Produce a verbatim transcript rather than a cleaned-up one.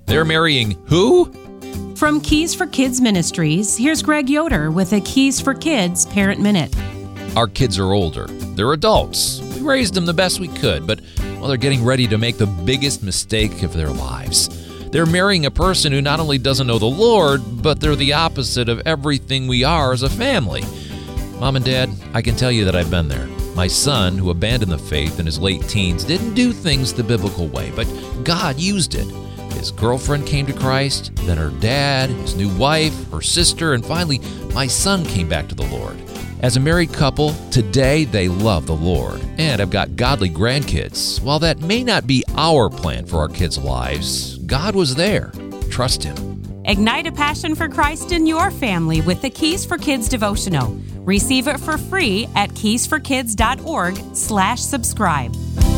They're marrying who? From Keys for Kids Ministries, here's Greg Yoder with a Keys for Kids Parent Minute. Our kids are older. They're adults. We raised them the best we could, but well, they're getting ready to make the biggest mistake of their lives. They're marrying a person who not only doesn't know the Lord, but they're the opposite of everything we are as a family. Mom and Dad, I can tell you that I've been there. My son, who abandoned the faith in his late teens, didn't do things the biblical way, but God used it. His girlfriend came to Christ, then her dad, his new wife, her sister, and finally, my son came back to the Lord. As a married couple, today they love the Lord, and have got godly grandkids. While that may not be our plan for our kids' lives, God was there. Trust Him. Ignite a passion for Christ in your family with the Keys for Kids devotional. Receive it for free at keys for kids dot org slash subscribe.